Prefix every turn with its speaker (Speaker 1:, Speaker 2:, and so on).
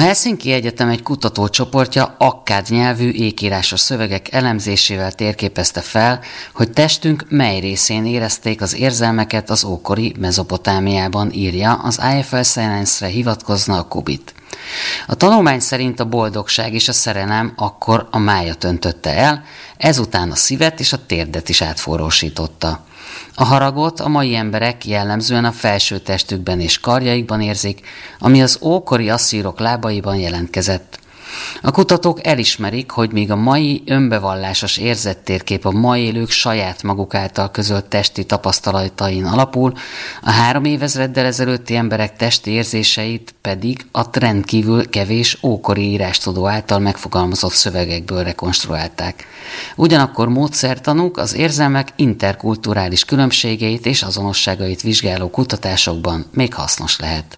Speaker 1: Helsinki Egyetem egy kutatócsoportja akkád nyelvű ékírásos szövegek elemzésével térképezte fel, hogy testünk mely részén érezték az érzelmeket az ókori Mezopotámiában, írja, az IFL Science-re hivatkozna a Kubit. A tanulmány szerint a boldogság és a szerelem akkor a májat öntötte el, ezután a szívet és a térdet is átforrósította. A haragot a mai emberek jellemzően a felső testükben és karjaikban érzik, ami az ókori asszírok lábaiban jelentkezett. A kutatók elismerik, hogy míg a mai önbevallásos érzettérkép a ma élők saját maguk által közölt testi tapasztalatain alapul, a 3 évezreddel ezelőtti emberek testi érzéseit pedig a rendkívül kevés ókori írástudó által megfogalmazott szövegekből rekonstruálták. Ugyanakkor módszertanuk az érzelmek interkulturális különbségeit és azonosságait vizsgáló kutatásokban még hasznos lehet.